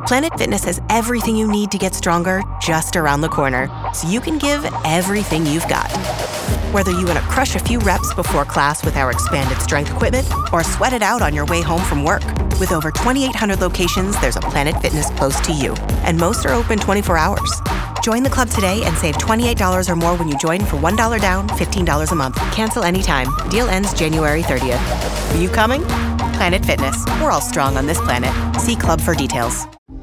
Planet Fitness has everything you need to get stronger just around the corner, so you can give everything you've got. Whether you want to crush a few reps before class with our expanded strength equipment or sweat it out on your way home from work, with over 2,800 locations, there's a Planet Fitness close to you, and most are open 24 hours. Join the club today and save $28 or more when you join for $1 down, $15 a month. Cancel anytime. Deal ends January 30th. Are you coming? Planet Fitness. We're all strong on this planet. See club for details.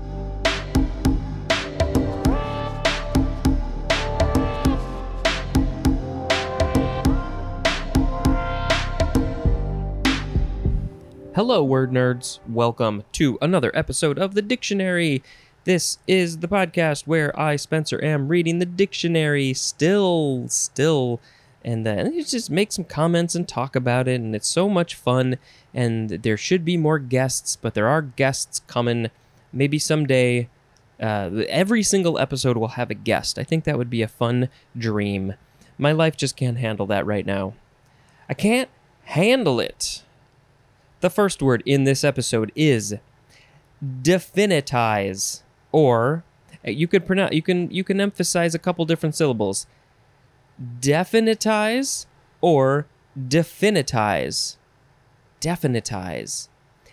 Hello, word nerds. Welcome to another episode of The Dictionary. This is the podcast where I, Spencer, am reading the dictionary still, and then just make some comments and talk about it, and it's so much fun, and there should be more guests, but there are guests coming maybe someday. Every single episode will have a guest. I think that would be a fun dream. My life just can't handle that right now. I can't handle it. The first word in this episode is definitize, or you can emphasize a couple different syllables. Definitize or definitize. Definitize.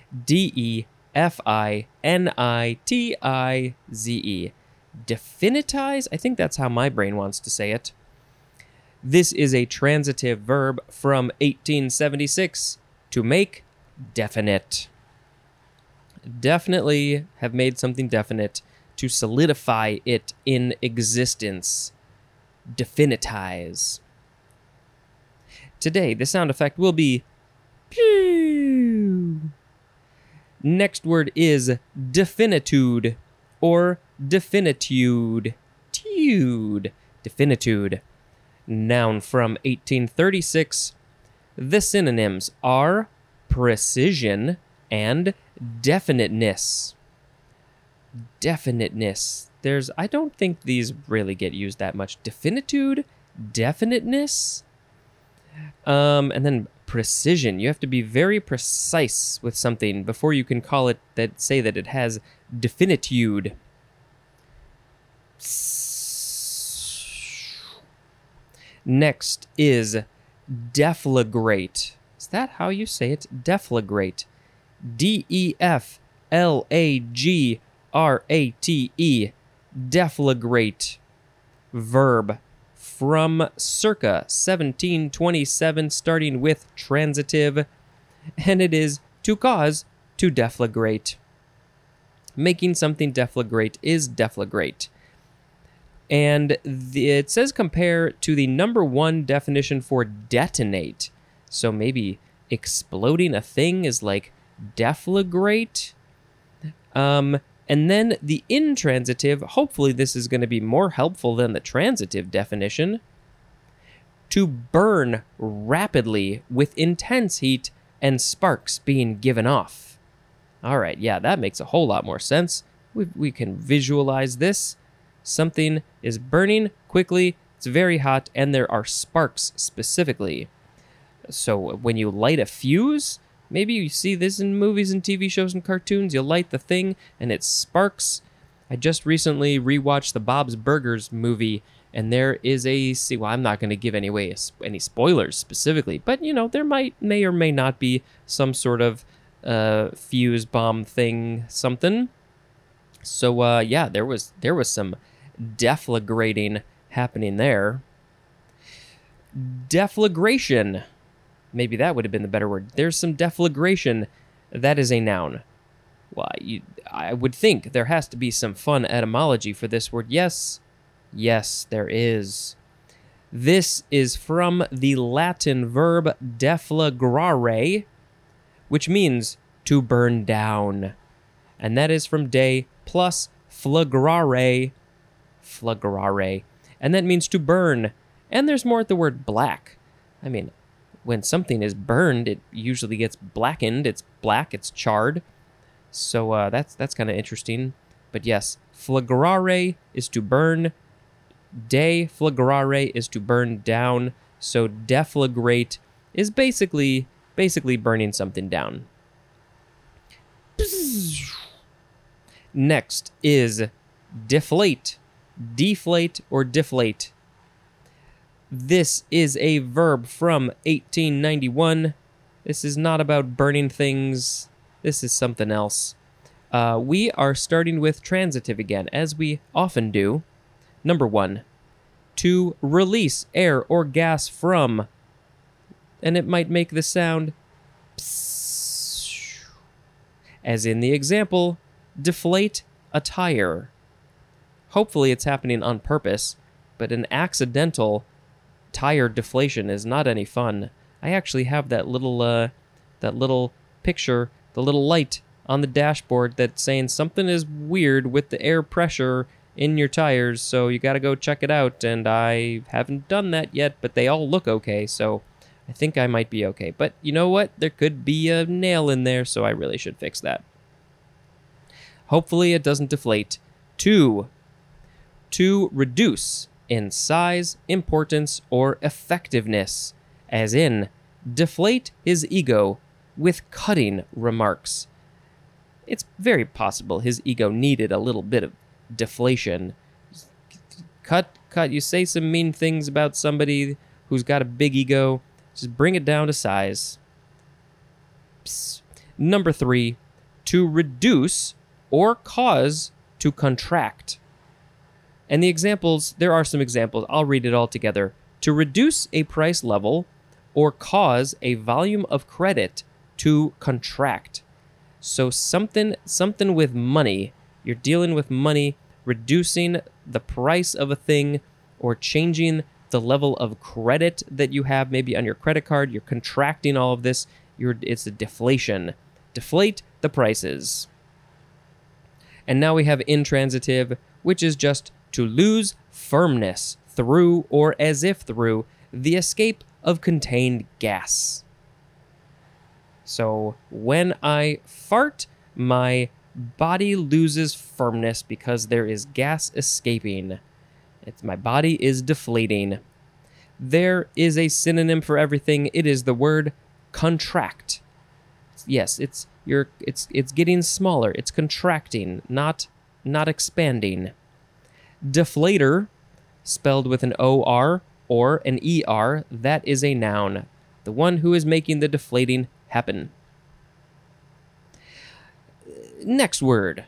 D-E-F-I-N-I-T-I-Z-E. Definitize? I think that's how my brain wants to say it. This is a transitive verb from 1876, to make definite. Definitely have made something definite, to solidify it in existence. Definitize. Today, the sound effect will be pew. Next word is definitude or definitude. Definitude. Noun from 1836. The synonyms are precision and definiteness. Definiteness. I don't think these really get used that much. Definitude, definiteness, and then precision. You have to be very precise with something before you can call it say that it has definitude. Next is deflagrate. Is that how you say it? Deflagrate. D-E-F-L-A-G-R-A-T-E. Deflagrate. Verb from circa 1727, starting with transitive, and it is to cause to deflagrate. Making something deflagrate is deflagrate. And it says compare to the number one definition for detonate. So maybe exploding a thing is like deflagrate. And then the intransitive, hopefully this is going to be more helpful than the transitive definition. To burn rapidly with intense heat and sparks being given off. All right, yeah, that makes a whole lot more sense. We can visualize this. Something is burning quickly, it's very hot, and there are sparks specifically. So when you light a fuse, maybe you see this in movies and TV shows and cartoons, you light the thing and it sparks. I just recently rewatched the Bob's Burgers movie, and there is I'm not going to give any spoilers specifically, but there may or may not be some sort of fuse bomb thing, something. So yeah, there was some deflagrating happening there. Deflagration. Maybe that would have been the better word. There's some deflagration. That is a noun. Well, I would think there has to be some fun etymology for this word. Yes, there is. This is from the Latin verb deflagrare, which means to burn down. And that is from de plus flagrare. And that means to burn. And there's more at the word black. I mean, when something is burned, it usually gets blackened. It's black, it's charred. So that's kind of interesting. But yes, flagrare is to burn. Deflagrare is to burn down. So deflagrate is basically burning something down. Next is deflate. Deflate or deflate. This is a verb from 1891. This is not about burning things. This is something else. We are starting with transitive again, as we often do. Number 1, to release air or gas from, and it might make the sound psss, as in the example, deflate a tire. Hopefully it's happening on purpose, but an accidental tire deflation is not any fun. I actually have that little picture, the little light on the dashboard that's saying something is weird with the air pressure in your tires, so you got to go check it out. And I haven't done that yet, but they all look okay, so I think I might be okay. But you know what? There could be a nail in there, so I really should fix that. Hopefully it doesn't deflate. 2, to reduce in size, importance, or effectiveness, as in deflate his ego with cutting remarks. It's very possible his ego needed a little bit of deflation. Cut. You say some mean things about somebody who's got a big ego. Just bring it down to size. Psst. Number 3, to reduce or cause to contract. And the examples, there are some examples. I'll read it all together. To reduce a price level or cause a volume of credit to contract. So something with money. You're dealing with money, reducing the price of a thing or changing the level of credit that you have maybe on your credit card. You're contracting all of this. It's a deflation. Deflate the prices. And now we have intransitive, which is just to lose firmness through or as if through the escape of contained gas. So when I fart, my body loses firmness because there is gas escaping. My body is deflating. There is a synonym for everything. It is the word contract. Yes, it's getting smaller. It's contracting, not expanding. Deflator, spelled with an O-R or an E-R, that is a noun. The one who is making the deflating happen. Next word.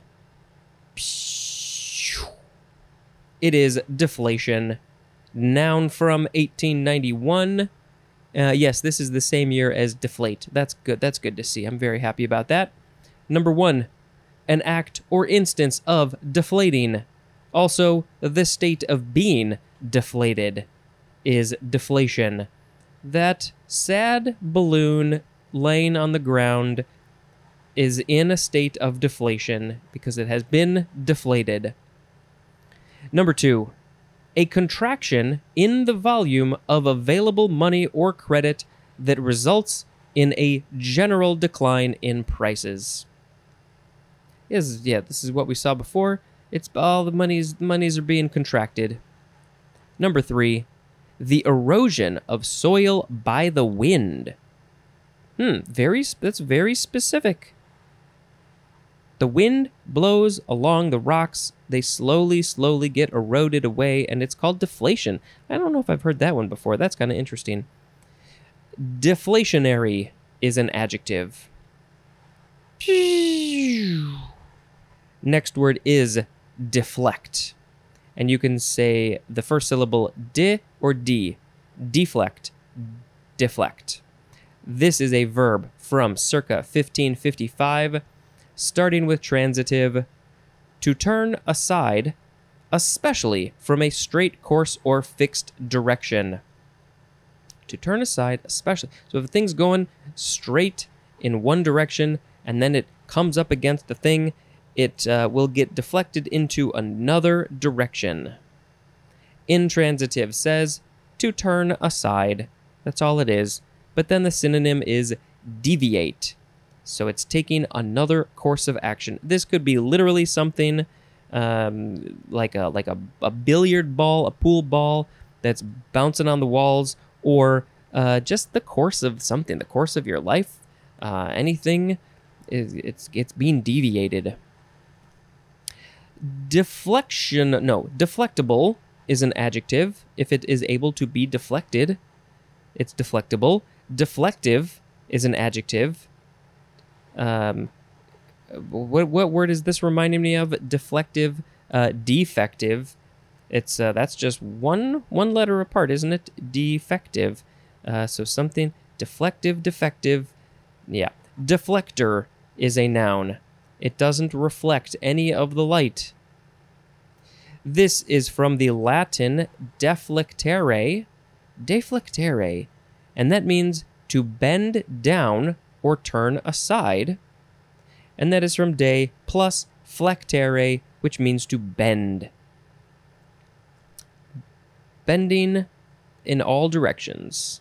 It is deflation. Noun from 1891. Yes, this is the same year as deflate. That's good. That's good to see. I'm very happy about that. Number 1, an act or instance of deflating. Also, the state of being deflated is deflation. That sad balloon laying on the ground is in a state of deflation because it has been deflated. Number 2, a contraction in the volume of available money or credit that results in a general decline in prices. This is what we saw before. It's all the monies are being contracted. Number 3, the erosion of soil by the wind. That's very specific. The wind blows along the rocks. They slowly get eroded away, and it's called deflation. I don't know if I've heard that one before. That's kind of interesting. Deflationary is an adjective. Next word is deflect. And you can say the first syllable de or d. Deflect. Deflect. This is a verb from circa 1555, starting with transitive, to turn aside, especially from a straight course or fixed direction. To turn aside, especially. So if a thing's going straight in one direction and then it comes up against the thing, it will get deflected into another direction. Intransitive says to turn aside. That's all it is. But then the synonym is deviate. So it's taking another course of action. This could be literally something like a billiard ball, a pool ball that's bouncing on the walls, or just the course of something, the course of your life. Anything, it's being deviated. Deflectable is an adjective. If it is able to be deflected, it's deflectable. Deflective is an adjective. What word is this reminding me of? Deflective, defective. It's that's just one letter apart, isn't it? Defective. So something deflective, defective. Yeah. Deflector is a noun. It doesn't reflect any of the light. This is from the Latin deflectere, and that means to bend down or turn aside. And that is from de plus flectere, which means to bend. Bending in all directions.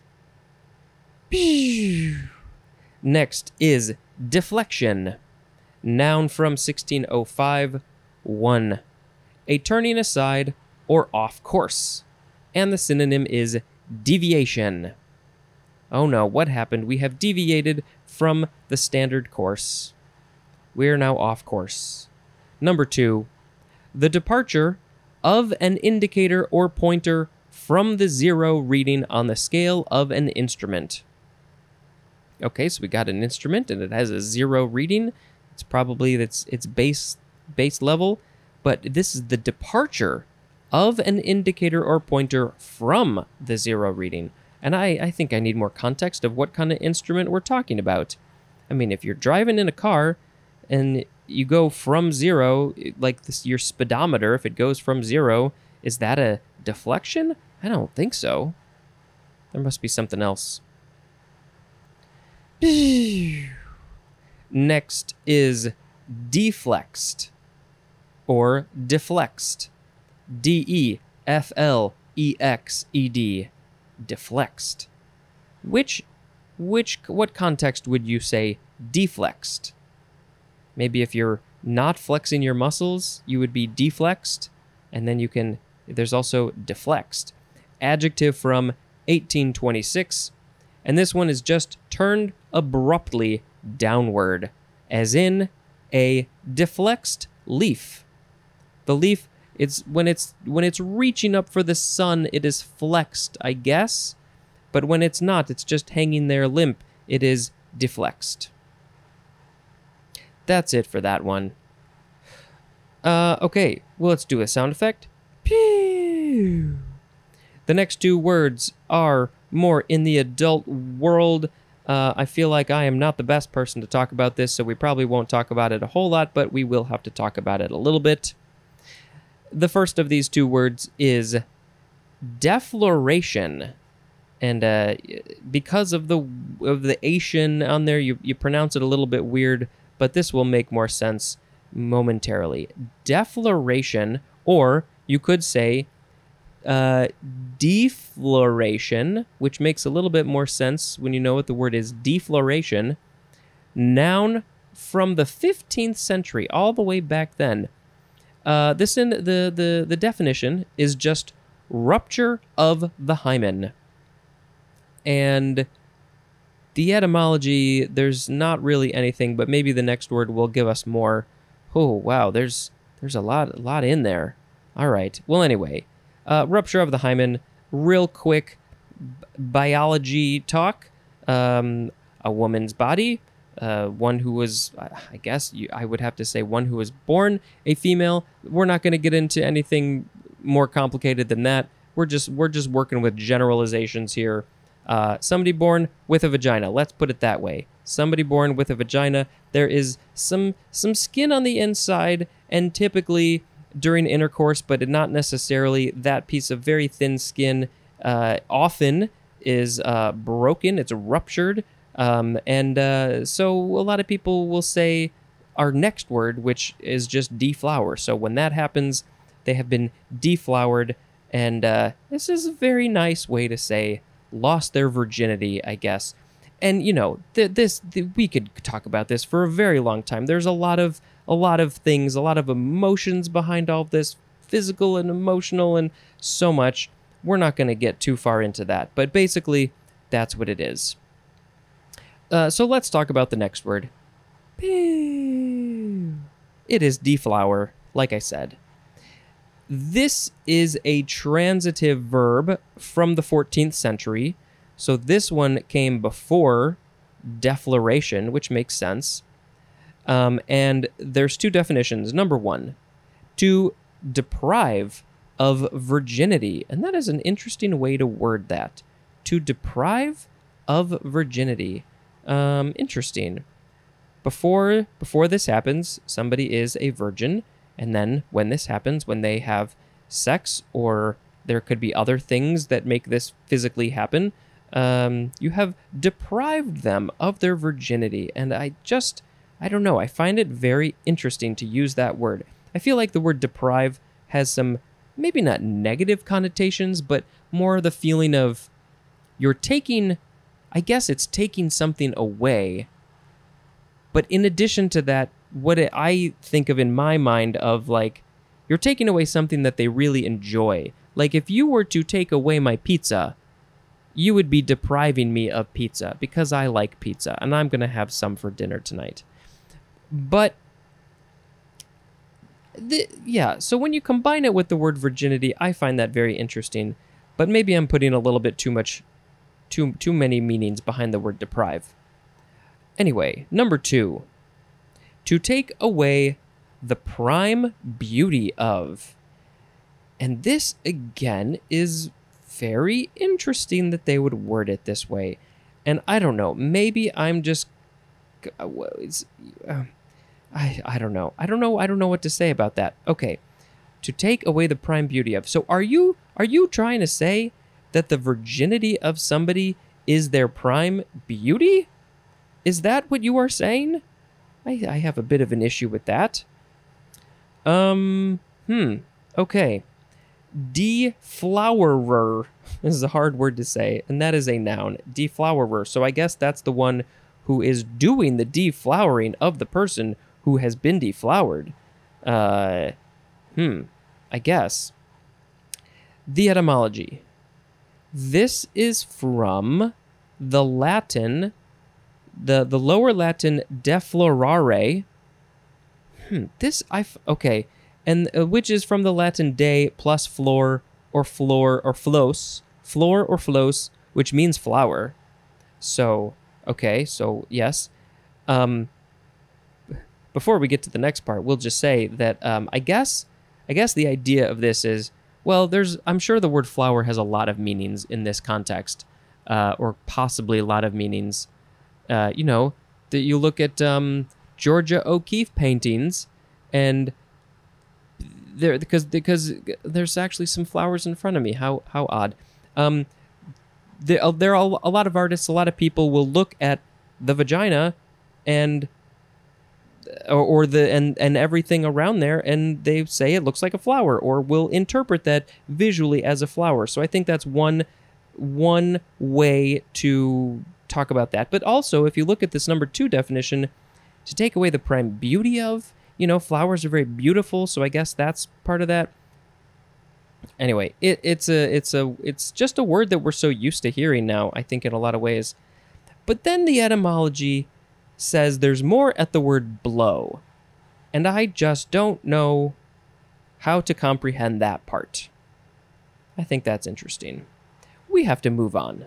Next is deflection. Noun from 1605. 1. A turning aside or off course. And the synonym is deviation. Oh no, what happened? We have deviated from the standard course. We are now off course. Number 2. The departure of an indicator or pointer from the 0 reading on the scale of an instrument. Okay, so we got an instrument and it has a 0 reading. It's probably its base level, but this is the departure of an indicator or pointer from the 0 reading. And I think I need more context of what kind of instrument we're talking about. I mean, if you're driving in a car and you go from 0, like this, your speedometer, if it goes from 0, is that a deflection? I don't think so. There must be something else. Next is deflexed or deflexed. D-E-F-L-E-X-E-D. Deflexed. What context would you say deflexed? Maybe if you're not flexing your muscles, you would be deflexed, and then there's also deflexed. Adjective from 1826, and this one is just turned abruptly downward, as in a deflexed leaf. The leaf, when it's reaching up for the sun, it is flexed, I guess, but when it's not, it's just hanging there limp, it is deflexed. That's it for that one. Okay, well, let's do a sound effect. Pew! The next 2 words are more in the adult world. I feel like I am not the best person to talk about this, so we probably won't talk about it a whole lot, but we will have to talk about it a little bit. The first of these 2 words is defloration. And because of the Asian on there, you pronounce it a little bit weird, but this will make more sense momentarily. Defloration, or you could say defloration, which makes a little bit more sense when you know what the word is. Defloration, noun from the 15th century, all the way back then. The definition is just rupture of the hymen. And the etymology, there's not really anything, but maybe the next word will give us more. Oh, wow, there's a lot in there. All right. Well, anyway, rupture of the hymen, real quick biology talk. A woman's body, one who was, I guess I would have to say one who was born a female. We're not going to get into anything more complicated than that. We're just working with generalizations here. Somebody born with a vagina. Let's put it that way. Somebody born with a vagina. There is some skin on the inside, and typically during intercourse, but not necessarily, that piece of very thin skin often is broken. It's ruptured. So a lot of people will say our next word, which is just deflower. So when that happens, they have been deflowered, and this is a very nice way to say lost their virginity, I guess. And you know, we could talk about this for a very long time. There's a lot of things, a lot of emotions behind all of this, physical and emotional, and so much. We're not going to get too far into that, but basically, that's what it is. So let's talk about the next word. It is deflower. like I said. This is a transitive verb from the 14th century. So this one came before defloration, which makes sense. And there's two definitions. Number one, to deprive of virginity. And that is an interesting way to word that. To deprive of virginity. Interesting. Before this happens, somebody is a virgin. And then when this happens, when they have sex, or there could be other things that make this physically happen, you have deprived them of their virginity. And I don't know. I find it very interesting to use that word. I feel like the word deprive has some, maybe not negative connotations, but more the feeling of you're taking, I guess it's taking something away. But in addition to that, I think of in my mind of like, you're taking away something that they really enjoy. Like if you were to take away my pizza, you would be depriving me of pizza because I like pizza and I'm going to have some for dinner tonight. But so when you combine it with the word virginity, I find that very interesting. But maybe I'm putting a little bit too many meanings behind the word deprive. Anyway, number 2. To take away the prime beauty of. And this, again, is very interesting that they would word it this way. And I don't know, maybe I'm just... I don't know. I don't know what to say about that. Okay, to take away the prime beauty of. So are you trying to say that the virginity of somebody is their prime beauty? Is that what you are saying? I have a bit of an issue with that. Okay. Deflowerer is a hard word to say, and that is a noun. Deflowerer. So I guess that's the one who is doing the deflowering of the person who has been deflowered. I guess. The etymology. This is from the Latin, the lower Latin deflorare. Okay. And which is from the Latin de plus flor or flos, which means flower. So, okay, so yes. Before we get to the next part, we'll just say that I guess the idea of this is, well, I'm sure the word flower has a lot of meanings in this context, or possibly a lot of meanings. That you look at Georgia O'Keeffe paintings, and there because there's actually some flowers in front of me. How odd. There are a lot of artists, a lot of people will look at the vagina and and everything around there, and they say it looks like a flower, or will interpret that visually as a flower. So I think that's one way to talk about that. But also, if you look at this number 2 definition, to take away the prime beauty of, flowers are very beautiful, so I guess that's part of that. Anyway, it's just a word that we're so used to hearing now, I think, in a lot of ways. But then the etymology says there's more at the word blow, and I just don't know how to comprehend that part. I think that's interesting. We have to move on.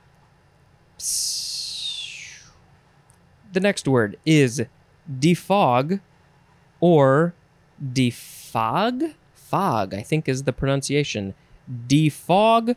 The next word is defog, or defog. Fog, I think, is the pronunciation. Defog.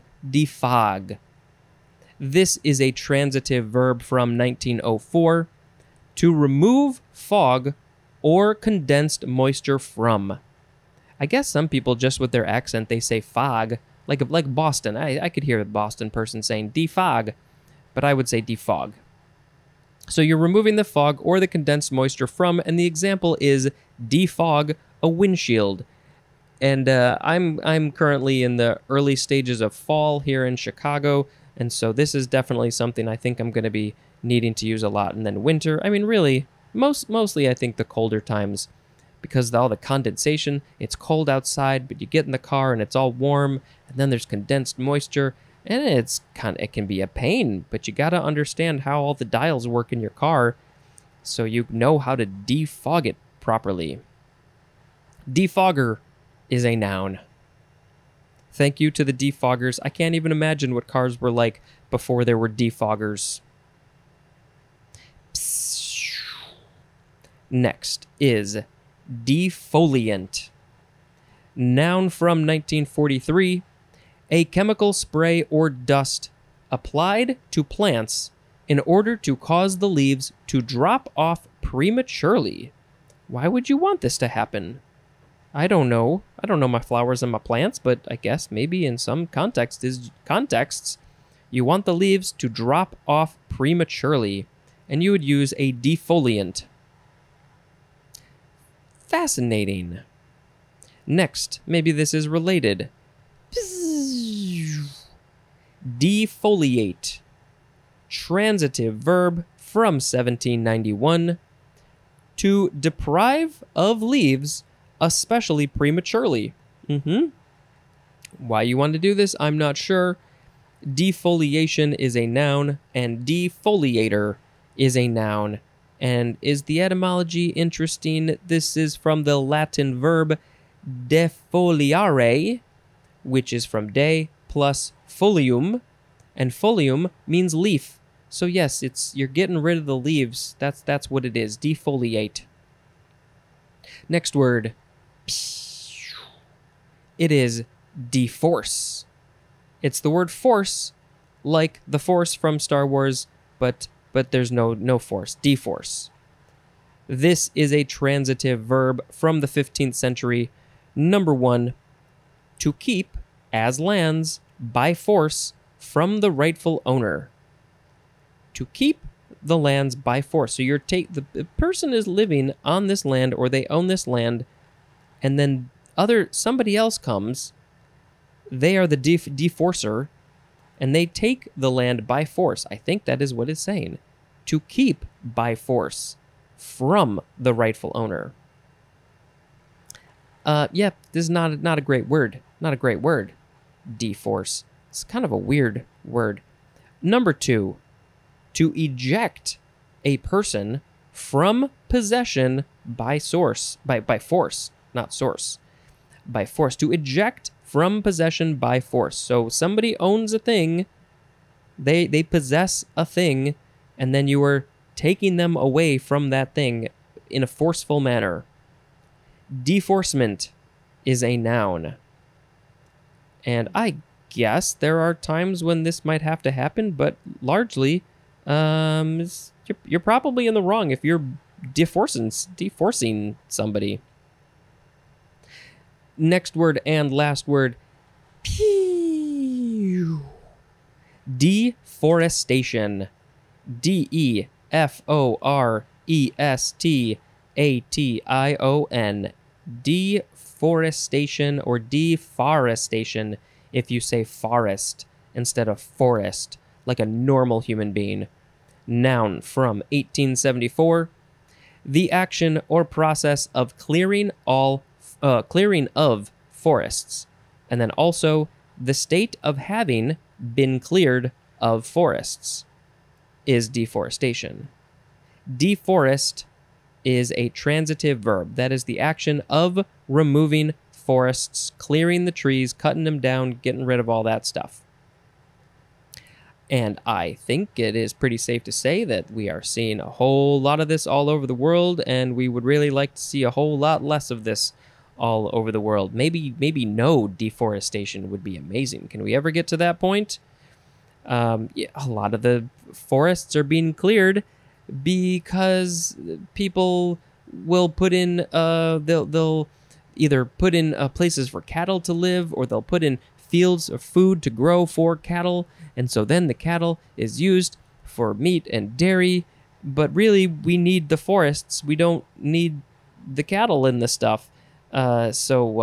This is a transitive verb from 1904. To remove fog or condensed moisture from. I guess some people, just with their accent, they say fog, like Boston. I could hear a Boston person saying defog, but I would say defog. So you're removing the fog or the condensed moisture from, and the example is defog a windshield. And I'm currently in the early stages of fall here in Chicago, and so this is definitely something I think I'm going to be needing to use a lot. And then winter, I mean, really, mostly I think the colder times, because of all the condensation, it's cold outside, but you get in the car and it's all warm, and then there's condensed moisture, and it can be a pain, but you got to understand how all the dials work in your car so you know how to defog it properly. Defogger is a noun. Thank you to the defoggers. I can't even imagine what cars were like before there were defoggers. Next is defoliant. Noun from 1943. A chemical spray or dust applied to plants in order to cause the leaves to drop off prematurely. Why would you want this to happen? I don't know. I don't know my flowers and my plants, but I guess maybe in some contexts, you want the leaves to drop off prematurely, and you would use a defoliant. Fascinating. Next, maybe this is related. Defoliate. Transitive verb from 1791. To deprive of leaves, especially prematurely. Why you want to do this, I'm not sure. Defoliation is a noun, and defoliator is a noun. And is the etymology interesting? This is from the Latin verb defoliare, which is from de plus folium, and folium means leaf. So yes, you're getting rid of the leaves. That's what it is. Defoliate. Next word. It is deforce. It's the word force, like the Force from Star Wars, but there's no force. Deforce. This is a transitive verb from the 15th century. Number 1, to keep as lands by force from the rightful owner. To keep the lands by force. So the person is living on this land, or they own this land, and then somebody else comes. They are the deforcer, and they take the land by force. I think that is what it's saying. To keep by force from the rightful owner. This is not a great word. Not a great word. Deforce. It's kind of a weird word. Number 2, to eject a person from possession by force, not source. By force. To eject from possession by force. So somebody owns a thing, they possess a thing, and then you are taking them away from that thing in a forceful manner. Deforcement is a noun. And I guess there are times when this might have to happen, but largely, you're probably in the wrong if you're deforcing somebody. Next word and last word. Deforestation. Deforestation. Deforestation or deforestation if you say forest instead of forest, like a normal human being. Noun from 1874. The action or process of clearing of forests. And then also the state of having been cleared of forests is deforestation. Deforest is a transitive verb. That is the action of removing forests, clearing the trees, cutting them down, getting rid of all that stuff. And I think it is pretty safe to say that we are seeing a whole lot of this all over the world, and we would really like to see a whole lot less of this all over the world. Maybe no deforestation would be amazing. Can we ever get to that point? A lot of the forests are being cleared because people will put in they'll either put in places for cattle to live, or they'll put in fields of food to grow for cattle, and so then the cattle is used for meat and dairy, but really we need the forests. We don't need the cattle in the stuff. I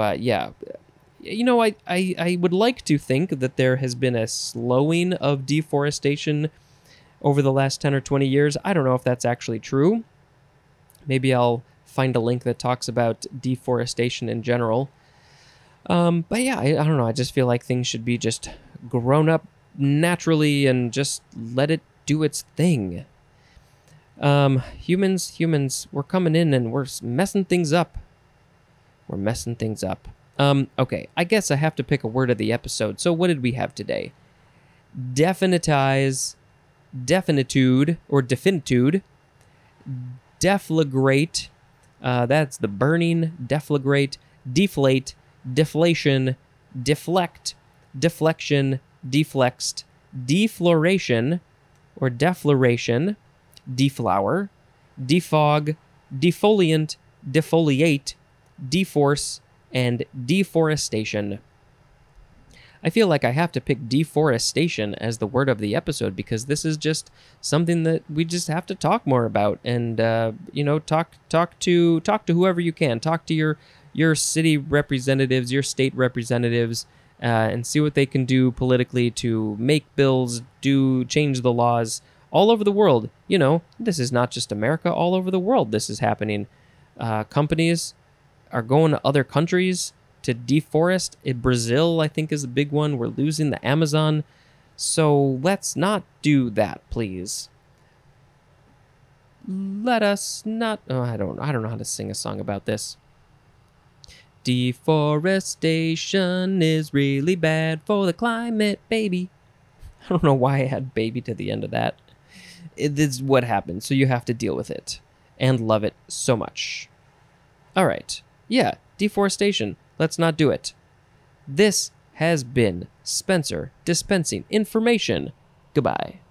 would like to think that there has been a slowing of deforestation over the last 10 or 20 years. I don't know if that's actually true. Maybe I'll find a link that talks about deforestation in general. I don't know. I just feel like things should be just grown up naturally and just let it do its thing. Humans, we're coming in and we're messing things up. We're messing things up. Okay, I guess I have to pick a word of the episode. So what did we have today? Definitize, definitude, or definitude, deflagrate, that's the burning, deflagrate, deflate, deflation, deflect, deflection, deflexed, defloration, or defloration, deflower, defog, defoliant, defoliate, deforce, and deforestation. I feel like I have to pick deforestation as the word of the episode because this is just something that we just have to talk more about, and talk to whoever you can. Talk to your city representatives, your state representatives, and see what they can do politically to make bills, change the laws all over the world. This is not just America. All over the world, this is happening. Companies are going to other countries to deforest. Brazil, I think, is a big one. We're losing the Amazon. So let's not do that, please. Let us not... Oh, I don't know how to sing a song about this. Deforestation is really bad for the climate, baby. I don't know why I had baby to the end of that. It is what happens, so you have to deal with it and love it so much. All right. Yeah, deforestation. Let's not do it. This has been Spencer dispensing information. Goodbye.